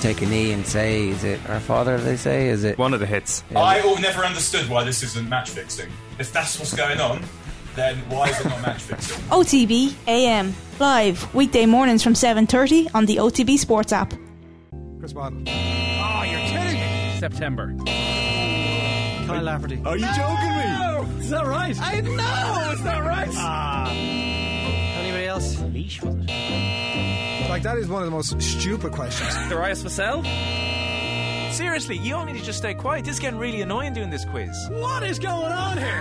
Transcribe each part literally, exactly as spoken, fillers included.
take a knee and say, is it our Father, they say? Is it one of the hits? Yeah. I all never understood why this isn't match fixing. If that's what's going on, then why is it not match fixing? O T B A M, live weekday mornings from seven thirty on the O T B Sports app. Chris Waddle. Oh, you're kidding me. September. Kyle Lafferty. Are you joking me? Is that right? I know, it's not right. Ah. Anybody else? Leash, was it? Like, that is one of the most stupid questions. Darius Vassell? Seriously, you all need to just stay quiet. This is getting really annoying doing this quiz. What is going on here?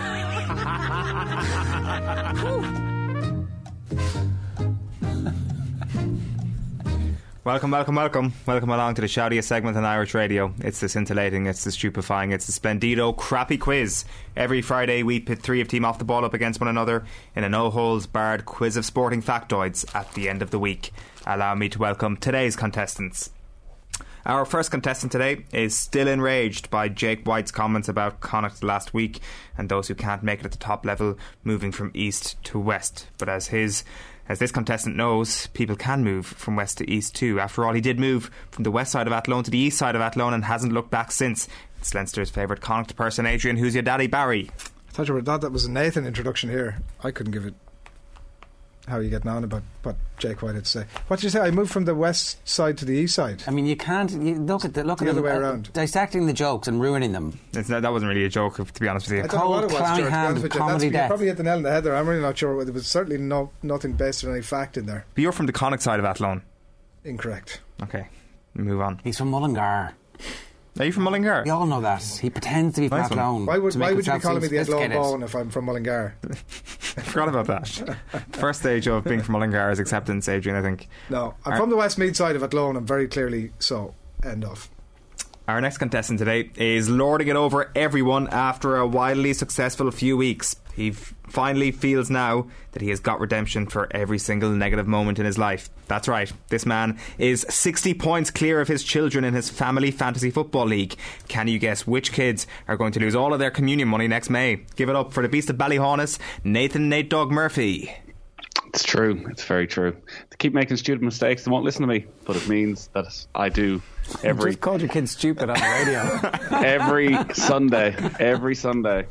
Welcome, welcome, welcome. Welcome along to the shoutiest segment on Irish radio. It's the scintillating, it's the stupefying, it's the splendido crappy quiz. Every Friday we pit three of Team Off the Ball up against one another in a no-holds-barred quiz of sporting factoids at the end of the week. Allow me to welcome today's contestants. Our first contestant today is still enraged by Jake White's comments about Connacht last week and those who can't make it at the top level moving from east to west. But as his As this contestant knows, people can move from west to east too. After all, he did move from the west side of Athlone to the east side of Athlone and hasn't looked back since. It's Leinster's favourite Connacht person, Adrian. Who's your daddy, Barry? I thought you were thought that was a Nathan introduction here. I couldn't give it. How are you getting on about what Jake White had to say? What did you say? I moved from the west side to the east side. I mean, you can't you look at the look the at other them, way uh, around. Dissecting the jokes and ruining them. It's not, that wasn't really a joke, to be honest with you. I don't know what it was, clowny Stuart, hand, to be honest with you. comedy That's, you death. probably hit the nail on the head there. I'm really not sure. There was certainly no nothing based on any fact in there. But you're from the Connacht side of Athlone. Incorrect. Okay, move on. He's from Mullingar. Are you from Mullingar? We all know that. He pretends to be from Nice one. Athlone. Why would to why make would you be himself calling me seem the Athlone sophisticated. Bone if I'm from Mullingar? I forgot about that. First stage of being from Mullingar is acceptance, Adrian, I think. No, I'm Our- from the Westmeath side of Athlone. I'm very clearly so. End of. Our next contestant today is lording it over everyone after a wildly successful few weeks. He f- finally feels now that he has got redemption for every single negative moment in his life. That's right, this man is sixty points clear of his children in his family fantasy football league. Can you guess which kids are going to lose all of their communion money next May? Give it up for the beast of Ballyhaunis, Nathan Nate Dog Murphy. It's true. It's very true. They keep making stupid mistakes. They won't listen to me, but it means that I do every Just called your kids stupid on the radio. every Sunday. Every Sunday.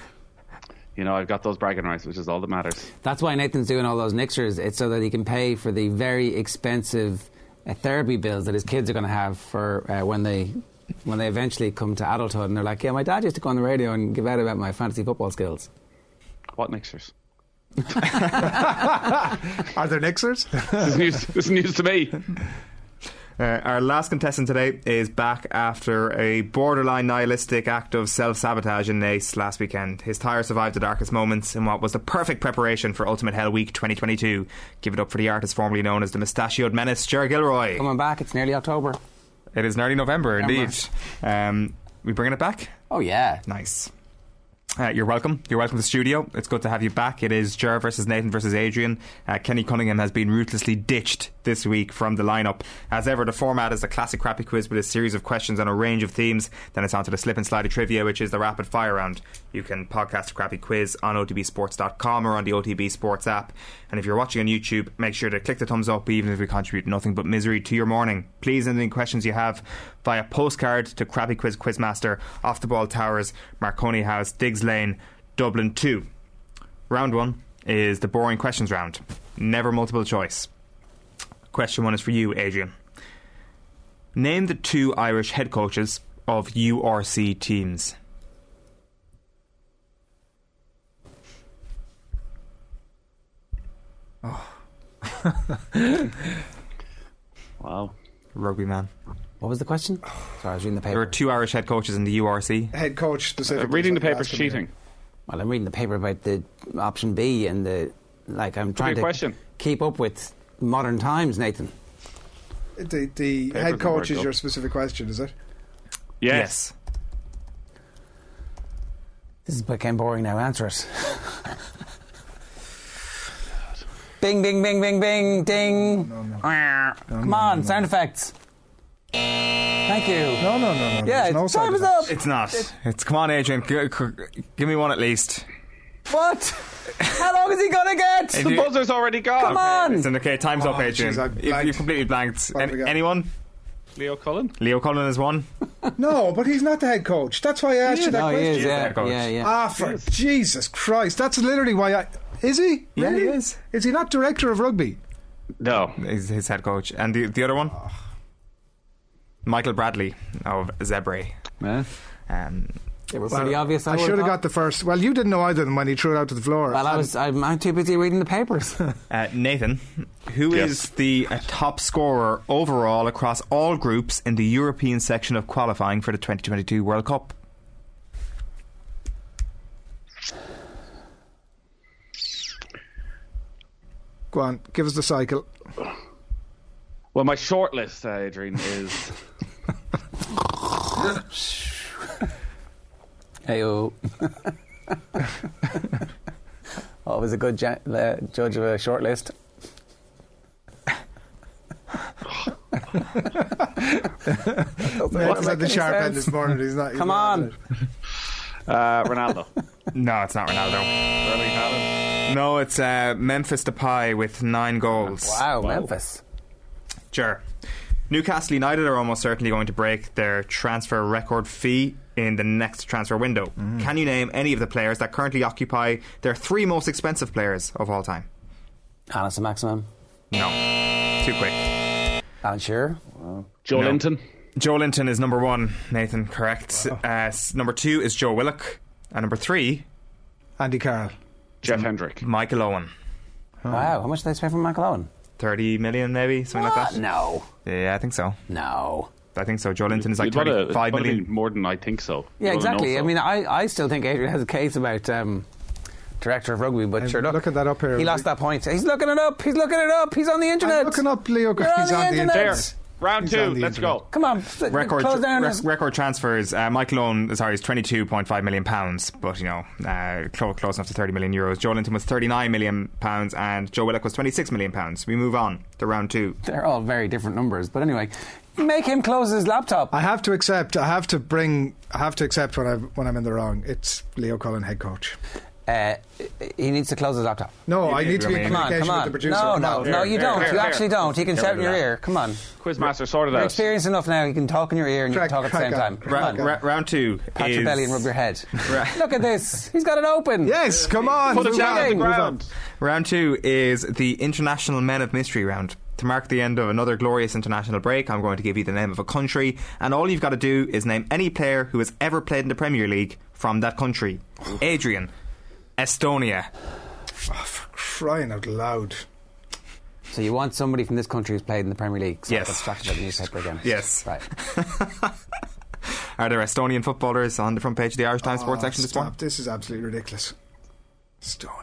You know, I've got those bragging rights, which is all that matters. That's why Nathan's doing all those mixtures. It's so that he can pay for the very expensive uh, therapy bills that his kids are going to have for uh, when they when they eventually come to adulthood. And they're like, yeah, my dad used to go on the radio and give out about my fantasy football skills. What mixers? Are there Nixers? This is news, this is news to me. Uh, our last contestant today is back after a borderline nihilistic act of self-sabotage in Naas last weekend. His tyre survived the darkest moments in what was the perfect preparation for Ultimate Hell Week twenty twenty-two. Give it up for the artist formerly known as the Mustachioed Menace, Ger Gilroy. Coming back, it's nearly October. It is nearly November, November. indeed. Um, we bringing it back? Oh, yeah. Nice. Uh, you're welcome. You're welcome to the studio. It's good to have you back. It is Ger versus Nathan versus Adrian. Uh, Kenny Cunningham has been ruthlessly ditched this week from the lineup. As ever, the format is a classic crappy quiz with a series of questions on a range of themes. Then it's on to the slip and slide of trivia, which is the rapid fire round. You can podcast a crappy quiz on o t b sports dot com or on the O T B Sports app. And if you're watching on YouTube, make sure to click the thumbs up, even if we contribute nothing but misery to your morning. Please send any questions you have via postcard to Crappy Quiz Quizmaster, Off the Ball Towers, Marconi House, Diggs Lane, Dublin two. Round one is the boring questions round. Never multiple choice. Question one is for you, Adrian. Name the two Irish head coaches of U R C teams. Oh. Wow. Rugby man. What was the question? Sorry, I was reading the paper. There are two Irish head coaches in the U R C. Head coach specifically. Uh, reading the paper's cheating. Well, I'm reading the paper about the option B and the like. I'm trying to question. keep up with modern times, Nathan. The, the Paper's head not coach very is good. your specific question, is it? Yes. This is became boring now. Answer it. Bing, bing, bing, bing, bing, ding. No, no. Come on, sound effects. Thank you. No, no, no, no. Yeah, There's no time side is effects. up. It's not. It's come on, Adrian. G- g- give me one at least. What? How long is he gonna get? If The you- buzzer's already gone. Come on. It's in, okay, time's Oh, up, Adrian. jeez, I You- blanked. you completely blanked. What An- have we got? anyone? Leo Cullen? Leo Cullen is one. No, but he's not the head coach. That's why I asked you that No, he question. is, yeah, head coach. yeah, yeah. Ah, for Jesus Christ. That's literally why I... Is he? Yeah, Really? he is. Is he not director of rugby? No. He's his head coach. And the, the other one? Michael Bradley of Zebre. Yeah. Um, They were pretty obvious. I would've should have thought. got the first. Well, you didn't know either of them when he threw it out to the floor. Well, I And- was. I'm, I'm too busy reading the papers. uh, Nathan, who Yes. is the uh, top scorer overall across all groups in the European section of qualifying for the twenty twenty-two World Cup? Go on, give us the cycle. Well, my short list, uh, Adrian, is Heyo. Always a good ja- uh, judge of a short list. Nathan's at the sharp end this morning. He's not. he's Come not on. having it. uh, Ronaldo. No, it's not Ronaldo. Erling Haaland. No, it's uh, Memphis Depay with nine goals. Wow, Memphis. Sure. Newcastle United are almost certainly going to break their transfer record fee in the next transfer window. Mm. Can you name any of the players that currently occupy their three most expensive players of all time? Alison Maximum. No. Too quick. Alan Shearer. Joe No. Linton. Joe Linton is number one, Nathan, correct. Uh, s- number two is Joe Willock. And number three, Andy Carroll. Jeff Hendrick. Michael Owen. Wow, how much did they spend for Michael Owen? thirty million maybe, something like What? that. No. Yeah, I think so. No. I think so. Joe Linton is like You'd wanna- thirty-five wanna million. be more than I think so. Yeah, You wanna exactly. know I so. mean, I, I still think Adrian has a case about um, director of rugby, but I'm sure, look, looking that up here. he lost that point. He's looking it up. He's looking it up. He's on the internet. I'm looking up Leo. You're on He's the on the internet. internet. There. Round He's two. on the Let's internet. go. Come on, Record, close down. rec- his- record transfers. Uh, Michael Owen, sorry, is twenty-two point five million pounds, but you know, uh, close, close enough to thirty million euros. Joe Linton was thirty-nine million pounds, and Joe Willock was twenty-six million pounds. We move on to round two. They're all very different numbers, but anyway, make him close his laptop. I have to accept. I have to bring. I have to accept when I when I'm in the wrong. It's Leo Cullen, head coach. Uh, he needs to close his laptop. No, I did, need to be I in mean- Come on, communication come with the on. producer. No, no, There, no, you there, don't. there, You actually there. don't. He can Get shout rid in of your that. ear. Come on. Quizmaster, sort it You're out. experienced enough now. You can talk in your ear and you Crack- can talk at the same crack time. on. Come Ra- on. ra- round two. Pat is your belly and rub your head. Ra- Look at this. He's got it open. Yes, come on. Put it move down on, on the move on. ground. Round two is the International Men of Mystery round. To mark the end of another glorious international break, I'm going to give you the name of a country, and all you've got to do is name any player who has ever played in the Premier League from that country. Adrian, Estonia. Crying out loud. So you want somebody from this country who's played in the Premier League? So Yes. I got distracted by the newspaper again. Yes. Right. Are there Estonian footballers on the front page of the Irish Times Sports Oh, section this stop. morning? This is absolutely ridiculous. Estonia.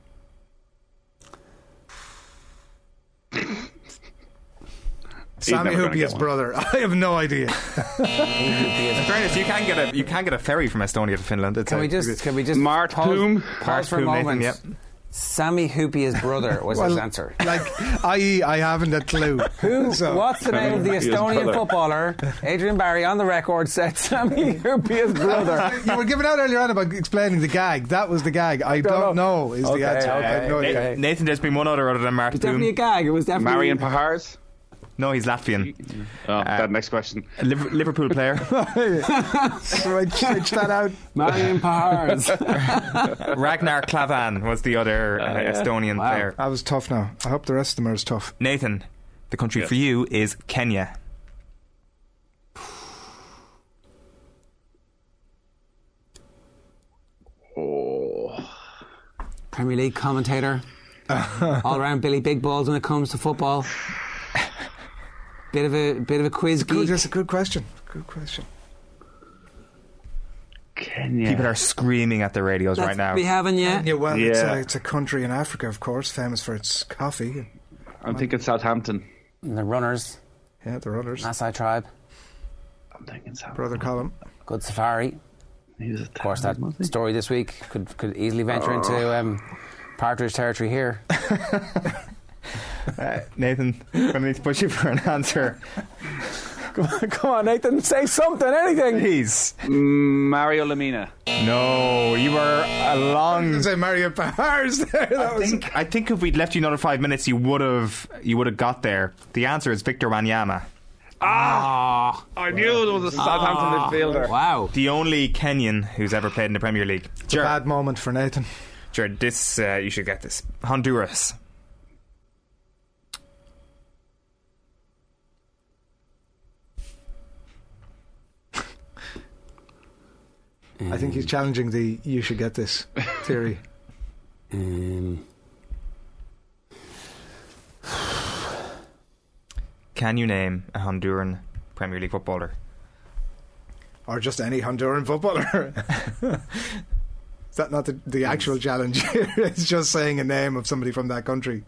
Sammy never gonna get Hoopier's one. brother. I have no idea. In fairness, you can get a you can get a ferry from Estonia to Finland. It's Can a- we just can we just Mart pause, Poom. pause Mart for a Poom, Nathan, moment? yep. Sammy Hoopier's brother was his Well, answer. like, that is, I haven't a clue. Who? So- What's the name of the Hoopier's Estonian brother. footballer? Adrian Barry on the record said Sammy Hoopier's brother. You were giving out earlier on about explaining the gag. That was the gag. I don't, don't know. know. Is Okay, the answer. okay, I have no idea. okay. Nathan, there's been one other other than Mart It was definitely a Poom. gag. It was definitely Marion Pahars. No, he's Latvian. Oh, that next question. A Liv- Liverpool player. Switch, switch that out. Marion Pahars. Ragnar Klavan was the other uh, Estonian Wow. player. That was tough now. I hope the rest of them are as tough. Nathan, the country Yes. for you is Kenya. Oh. Premier League commentator. All around Billy Big Balls when it comes to football. Bit of a bit of a quiz Good, geek. that's a good question. Good question. Kenya. People are screaming at the radios right now. We haven't yet. Yeah, well, It's, Yeah. a, it's a country in Africa, of course, famous for its coffee. I'm thinking Southampton. And the runners, Yeah, the runners. Maasai tribe, I'm thinking Southampton. Brother Colin. good safari. He was a Of course, that was he? story this week could could easily venture into um, partridge territory here. Uh, Nathan, I'm going to need to push you for an answer. Come on, come on, Nathan, say something, anything. Please. Mm, Mario Lamina. No, you were a long. Say Mario Pahars there. That I was think, I think if we'd left you another five minutes, you would have you would have got there. The answer is Victor Wanyama. Ah, I knew there was a Southampton midfielder. Wow. The only Kenyan who's ever played in the Premier League. It's a bad moment for Nathan. Jared, this, uh, you should get this. Honduras. I think he's challenging the "you should get this" theory. Um, Can you name a Honduran Premier League footballer? Or just any Honduran footballer. Is that not the, the actual challenge here? It's just saying a name of somebody from that country.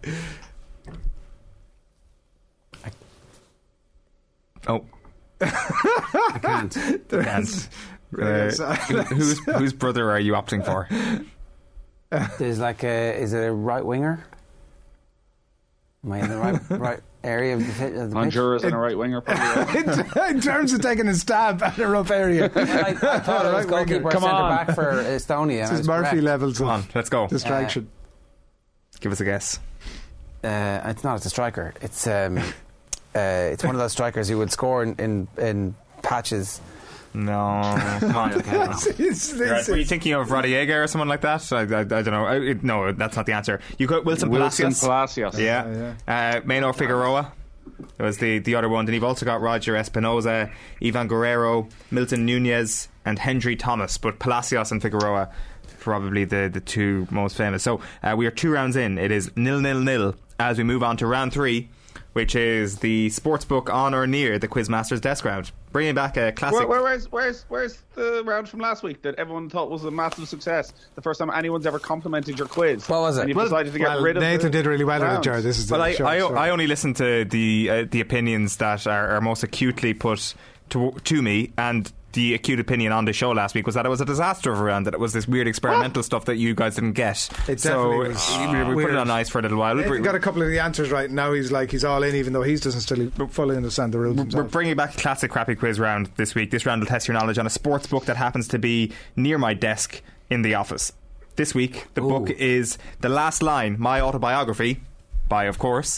Oh. I can't. You can't. Uh, whose, whose brother are you opting for? There's like a. Is it a right winger? Am I in the right right area of the, fit, of the Honduras and a right winger, probably. in, in terms of taking a stab at a rough area. I, I thought it was Right goalkeeper winger. or Come centre on. back for Estonia. This and I is was Murphy correct. levels Come on, of let's go. distraction. Give us a guess. Uh, it's not. It's a striker. It's um, uh, it's one of those strikers who would score in in, in patches. No. Come on. Okay, no. It's- it's- Right, were you thinking of Rodallega or someone like that? I, I, I don't know. I, it, no, that's not the answer. You got Wilson, Wilson Palacios. Palacios. Yeah. Uh, Maynor Figueroa was the, the other one. Then you've also got Roger Espinoza, Ivan Guerrero, Milton Nunez, and Hendry Thomas. But Palacios and Figueroa, probably the, the two most famous. So uh, we are two rounds in. It is nil nil nil as we move on to round three, which is the sportsbook on or near the Quizmaster's desk round. Bringing back a classic. Where, where, where's, where's, where's the round from last week that everyone thought was a massive success? The first time anyone's ever complimented your quiz. What was it? And you've Well, decided to get Well, rid of Nathan the did really well at it, rounds. Jared. This is the Well, I, short I, story. I only listen to the uh, the opinions that are, are most acutely put to, to me, and the acute opinion on the show last week was that it was a disaster of a round, that it was this weird experimental stuff that you guys didn't get. It so definitely was we, we put weird. it on ice for a little while. Nathan We're, got a couple of the answers right. Now he's like he's all in, even though he doesn't still fully understand the rules we're himself. bringing back a classic crappy quiz round this week. This round will test your knowledge on a sports book that happens to be near my desk in the office. This week, the Ooh. book is The Last Line, my autobiography, by, of course...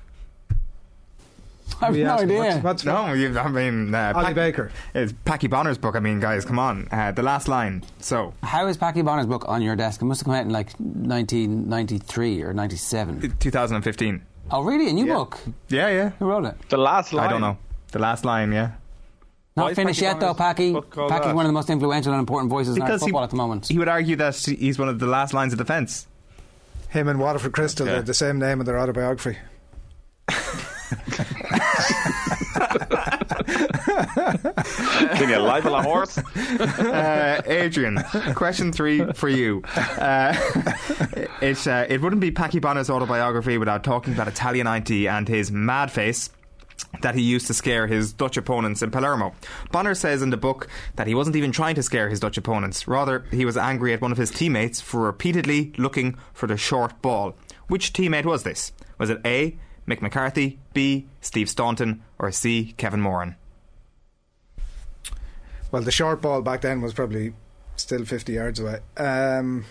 I have We no asked him, idea. What's, what's No, you, I mean... Uh, Ollie Pac- Baker. It's Packy Bonner's book. I mean, guys, come on. Uh, the Last Line. So, How is Packy Bonner's book on your desk? It must have come out in like nineteen ninety-three or ninety-seven. twenty fifteen. Oh, really? A new Yeah. book? Yeah, yeah. Who wrote it? The last line. I don't know. The Last Line, yeah. Not Why is finished Packy yet, though, Bonner's Packy. book called Packy's that? one of the most influential and important voices in Irish he, football at the moment. he would argue that he's one of the last lines of defence. Him and Waterford Crystal, Yeah. they're the same name in their autobiography. Can you libel a horse? Uh, Adrian, question three for you. Uh, it, uh, it wouldn't be Packy Bonner's autobiography without talking about Italia ninety and his mad face that he used to scare his Dutch opponents in Palermo. Bonner says in the book that he wasn't even trying to scare his Dutch opponents. Rather, he was angry at one of his teammates for repeatedly looking for the short ball. Which teammate was this? Was it A, Mick McCarthy, B, Steve Staunton, or C, Kevin Moran? Well, the short ball back then was probably still fifty yards away. Um,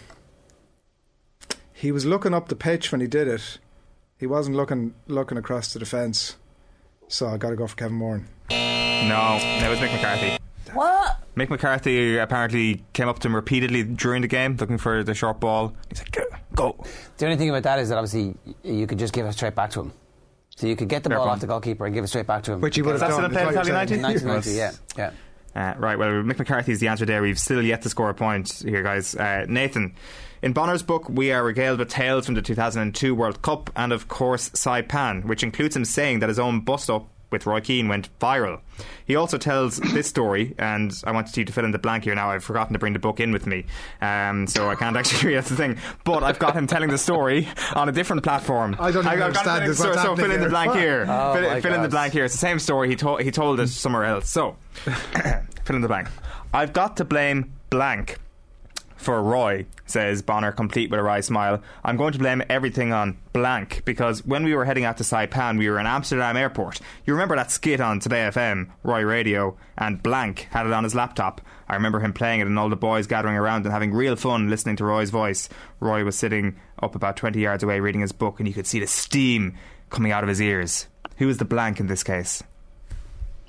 he was looking up the pitch when he did it. He wasn't looking looking across the defence. So I got to go for Kevin Moran. No, it was Mick McCarthy. What? Mick McCarthy apparently came up to him repeatedly during the game looking for the short ball. He's like, go, go. The only thing about that is that obviously you could just give it straight back to him. So you could get the Fair ball point. off the goalkeeper and give it straight back to him. Which he would have That's done. still is played what you're Italia saying. ninety? nineteen ninety, yeah. yeah. Uh, right, well, Mick McCarthy is the answer there. We've still yet to score a point here, guys. Uh, Nathan, in Bonner's book, we are regaled with tales from the two thousand two World Cup and, of course, Saipan, which includes him saying that his own bust-up with Roy Keane went viral. He also tells this story, and I wanted you to fill in the blank here now. I've forgotten to bring the book in with me, um, so I can't actually read. That's the thing. But I've got him telling the story on a different platform. I don't even I've got understand him this. telling- What's So, so fill in happening the blank here? here. Oh fill my fill in the God. blank here. It's the same story. He told he told it somewhere else. So fill in the blank. I've got to blame blank for Roy, says Bonner, complete with a wry smile. I'm going to blame everything on blank, because when we were heading out to Saipan, we were in Amsterdam airport. You remember that skit on Today F M, Roy Radio, and blank had it on his laptop. I remember him playing it and all the boys gathering around and having real fun listening to Roy's voice. Roy was sitting up about twenty yards away reading his book, and you could see the steam coming out of his ears. Who is the blank in this case?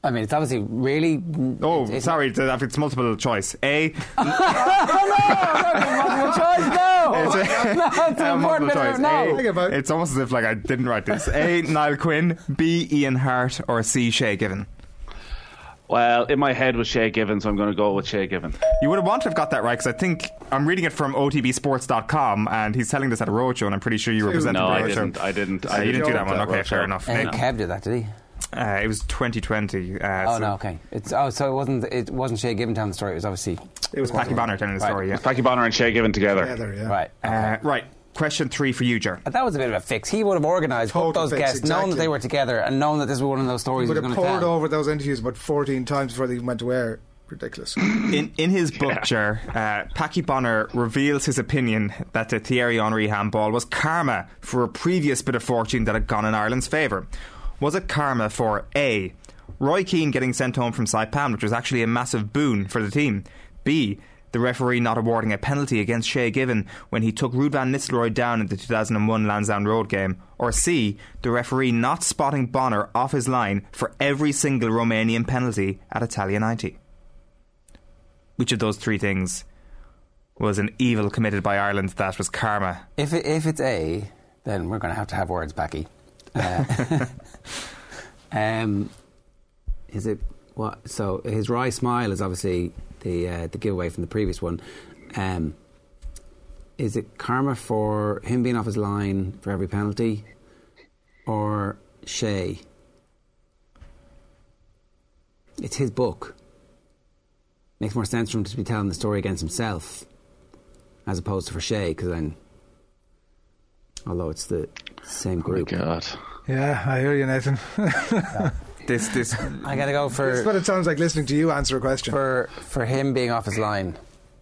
I mean, it's obviously really. Oh, it's, it's sorry, it's, it's multiple choice. A. oh, no, multiple choice, no. It's a, no, it's an uh, important multiple bit choice. of no. Think about A, it. it's almost as if like I didn't write this. A. Niall Quinn. B. Ian Hart. Or C. Shay Given. Well, in my head was Shay Given, so I'm going to go with Shay Given. You would have wanted to have got that right because I think I'm reading it from O T B sports dot com and he's telling this at a roadshow and I'm pretty sure you represented No, the I roadshow. didn't. I didn't. Uh, I you didn't do that one. that Okay, roadshow. fair enough. Uh, Nick, Kev did that, did he? uh, it was twenty twenty. Uh, Oh so no, okay. It's oh, so it wasn't. It wasn't Shay Given telling the story. It was obviously It was Packy Bonner telling the Right. story. Yeah. Packy Bonner and Shay Given together. together, yeah. right. Uh, right. Question three for you, Ger. That was a bit of a fix. He would have organised Total both those fix, guests, knowing that exactly. they were together and knowing that this was one of those stories Would he was have going to poured tell. over those interviews about fourteen times before they went to air. Ridiculous. In in his book, Ger, uh, Packy Bonner reveals his opinion that the Thierry Henry handball was karma for a previous bit of fortune that had gone in Ireland's favour. Was it karma for A. Roy Keane getting sent home from Saipan, which was actually a massive boon for the team? B. The referee not awarding a penalty against Shay Given when he took Ruud van Nistelrooy down in the two thousand one Lansdowne Road game? Or C. The referee not spotting Bonner off his line for every single Romanian penalty at Italia ninety? Which of those three things was an evil committed by Ireland that was karma? If it, if it's A, then we're going to have to have words, Packy. Uh, um, is it what? So his wry smile is obviously the uh, the giveaway from the previous one. Um, is it karma for him being off his line for every penalty, or Shay? It's his book. Makes more sense for him to be telling the story against himself as opposed to for Shay, because then, although it's the same group. Oh my God. Yeah, I hear you, Nathan. This this I gotta go for That's what it sounds like listening to you answer a question. for for him being off his line.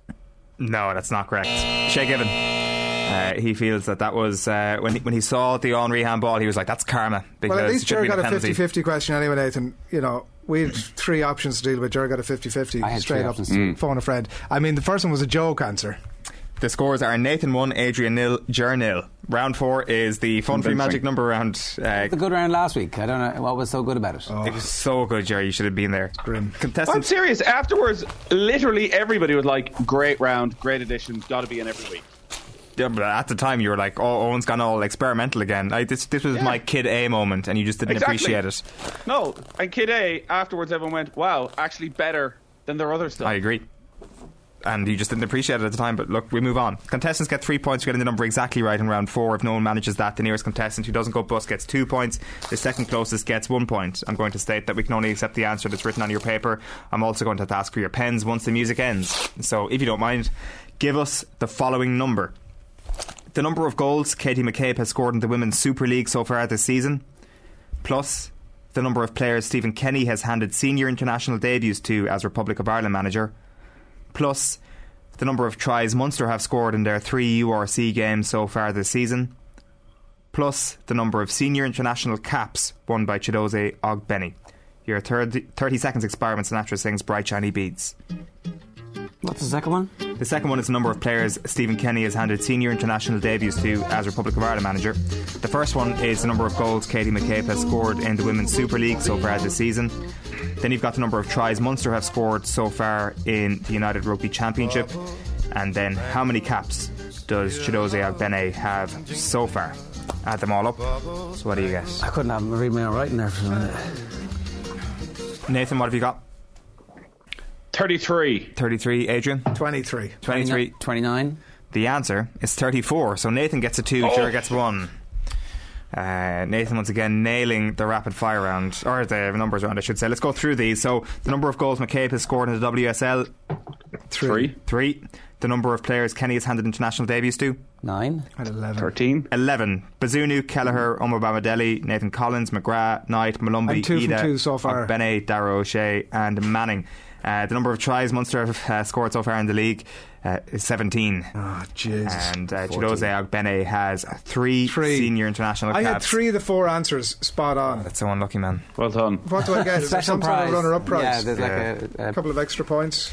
No, that's not correct. Shay Given. Uh, he feels that that was uh, when he, when he saw the Henry handball, he was like, "That's karma." Because Well, at least it should Ger be got a penalty. fifty-fifty question anyway, Nathan. You know, we had three options to deal with. Ger got a fifty-fifty I had straight three up. options too. Phone a friend. I mean, the first one was a joke answer. The scores are Nathan one, Adrian nil, Ger nil. Round four is the fun free Convincing. magic number round. Uh, The good round last week. I don't know what was so good about it. It was so good, Jerry. You should have been there. Grim. I'm Contestant. serious. Afterwards, literally everybody was like, great round, great addition, got to be in every week. Yeah, but at the time, you were like, "Oh, Owen's gone all experimental again." Like, this, this was Yeah. my kid A moment, and you just didn't Exactly. appreciate it. No, and Kid A, afterwards everyone went, wow, actually better than their other stuff. I agree. And you just didn't appreciate it at the time, but look, we move on. Contestants get three points for getting the number exactly right in round four. If no one manages that, the nearest contestant who doesn't go bust gets two points. The second closest gets one point. I'm going to state that we can only accept the answer that's written on your paper. I'm also going to have to ask for your pens once the music ends. So, if you don't mind, give us the following number. The number of goals Katie McCabe has scored in the Women's Super League so far this season, plus the number of players Stephen Kenny has handed senior international debuts to as Republic of Ireland manager, plus the number of tries Munster have scored in their three U R C games so far this season, plus the number of senior international caps won by Chidozie Ogbenny. Your thirty, thirty seconds expire when Sinatra sings Bright Shiny Beads. What's the second one? The second one is the number of players Stephen Kenny has handed senior international debuts to as Republic of Ireland manager. The first one is the number of goals Katie McCabe has scored in the Women's Super League so far this season. Then you've got the number of tries Munster have scored so far in the United Rugby Championship. And then how many caps does Chidozie Ogbenny have so far? Add them all up. So what do you guess? I couldn't have read my own writing there for a minute. Nathan, what have you got? thirty-three. thirty-three. Adrian? twenty-three. twenty-three. twenty-nine. The answer is thirty-four. So Nathan gets a two, Oh. Ger gets one. Uh, Nathan once again nailing the rapid fire round, or the numbers round, I should say. Let's go through these. So the number of goals McCabe has scored in the W S L, Three. three. The number of players Kenny has handed international debuts to, Nine. At eleven. thirteen. eleven. Bazunu, Kelleher, Omobamidele, Nathan Collins, McGrath, Knight, Malumbi, I'm two from Ida, two so far. Bene, Darrow O'Shea, and Manning. Uh, the number of tries Munster have uh, scored so far in the league uh, is seventeen. Oh, Jesus. And uh, Chidozie Ogbenny has three, Three. senior international I caps. had three of the four answers spot on. That's so unlucky, man. Well done. What do I get? Is there Special some sort prize. of runner-up prize? Yeah, there's Yeah. like a, a a couple of extra points.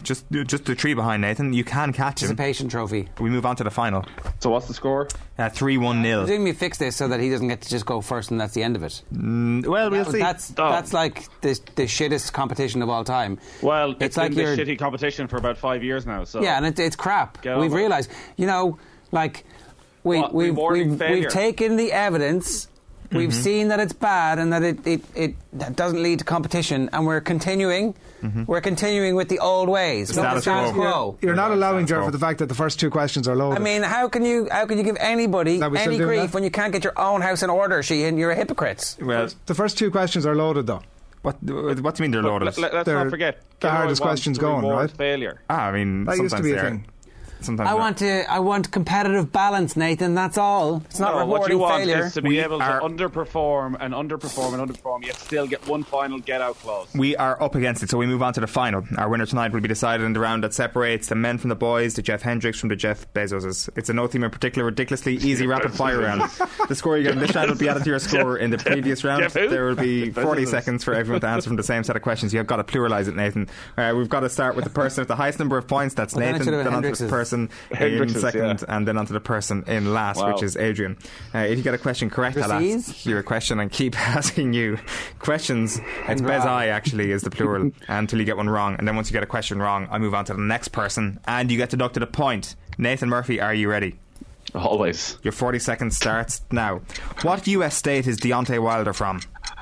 just just the three behind Nathan. You can catch him. Participation trophy. We move on to the final. So what's the score? Uh, three one nil. Didn't we fix this so that he doesn't get to just go first and that's the end of it? Mm, well, we'll see. That's Oh. that's like the the shittest competition of all time. Well, it's, it's like been you're this shitty competition for about five years now. So yeah, and it, it's crap. Get We've over it. realised, you know, like we What, we've rewarding we've, failure? we've taken the evidence. We've Mm-hmm. seen that it's bad and that it, it, it that doesn't lead to competition, and we're continuing. We're continuing with the old ways. The not status the quo. You're not allowing, Status Ger, for the fact that the first two questions are loaded. I mean, how can you how can you give anybody Are we still any doing grief that? when you can't get your own house in order? She and you're a hypocrite. Well, the first two questions are loaded, though. what what do you mean they're loaded? Let, us They're not forget the Gilroy hardest wants questions to going, reward right? Failure. ah, I mean, That sometimes used to be they a are. thing. Sometimes I they're- want to I want competitive balance, Nathan. That's all. It's not No, what you rewarding want failure. is to be We able are- to underperform and underperform and underperform, yet still get one final get-out clause. We are up against it, so we move on to the final. Our winner tonight will be decided in the round that separates the men from the boys, the Jeff Hendricks from the Jeff Bezoses. It's a no team in particular, ridiculously easy rapid fire round. The score you get in this round will be added to your score in the previous round. Jeff who? There will be forty Bezoses. seconds for everyone to answer from the same set of questions. You've got to pluralise it, Nathan. Uh, we've got to start with the person with the highest number of points. That's Well, then it Nathan. should have Then been onto the Hendricks's. person in Hendricks's, second, yeah. and then onto the person in last, Wow. which is Adrian. Uh, if you get a question correct, I'll Proceeds? ask you a question and keep asking you questions. It's wrong. Bezai actually is the plural until you get one wrong, and then once you get a question wrong, I move on to the next person, and you get deducted a point. Nathan Murphy, are you ready? Always. Your forty seconds starts now. What U S state is Deontay Wilder from?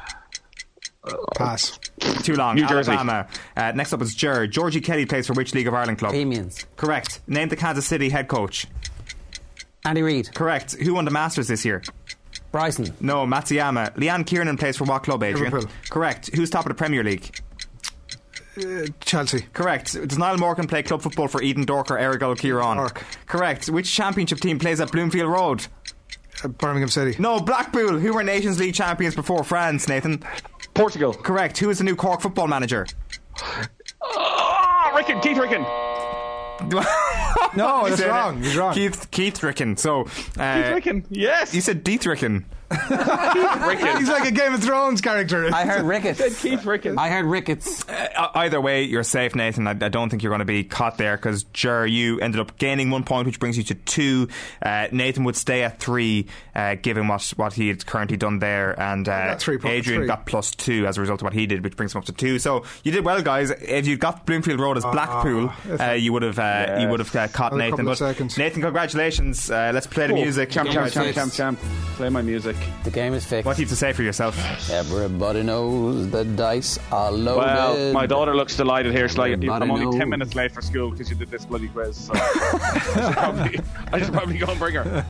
Pass. Too long. New Jersey. Alabama. Uh, next up is Ger. Georgie Kelly plays for which League of Ireland club? Bohemians. Correct. Name the Kansas City head coach. Andy Reid. Correct. Who won the Masters this year? Bryson. No, Matsuyama. Leanne Kiernan plays for what club, Adrian? Liverpool. Correct. Who's top of the Premier League? Uh, Chelsea. Correct. Does Niall Morgan play club football for Eden Dork or Errigal Kieran? Dork. Correct. Which championship team plays at Bloomfield Road? Uh, Birmingham City. No, Blackpool. Who were Nations League champions before France, Nathan? Portugal. Correct. Who is the new Cork football manager? Oh, Ricken, Keith Ricken. No, You that's said it. wrong. He's wrong. Keith, Keith Ricken. So, uh, Keith Ricken. Yes. you said Deeth Ricken. Ricken. He's like a Game of Thrones character. I heard Ricketts. Keith Ricken. I heard Ricketts. Uh, either way, you're safe, Nathan. I, I don't think you're going to be caught there because, Ger, you ended up gaining one point, which brings you to two. Uh, Nathan would stay at three, uh, given what what he had currently done there, and uh, got three points, Adrian three. got plus two as a result of what he did, which brings him up to two. So you did well, guys. If you got Bloomfield Road as Blackpool, if uh, you would have uh, you would have uh, caught Another Nathan. couple of But seconds. Nathan, congratulations. Uh, let's play the Oh, music. Champ, champ, champ, Fixed. champ, champ. Play my music. The game is fixed. What do you have to say for yourself? Everybody knows the dice are loaded. Well, my daughter looks delighted here. She's like, Everybody I'm only knows. ten minutes late for school because you did this bloody quiz. So I, should probably, I should probably go and bring her.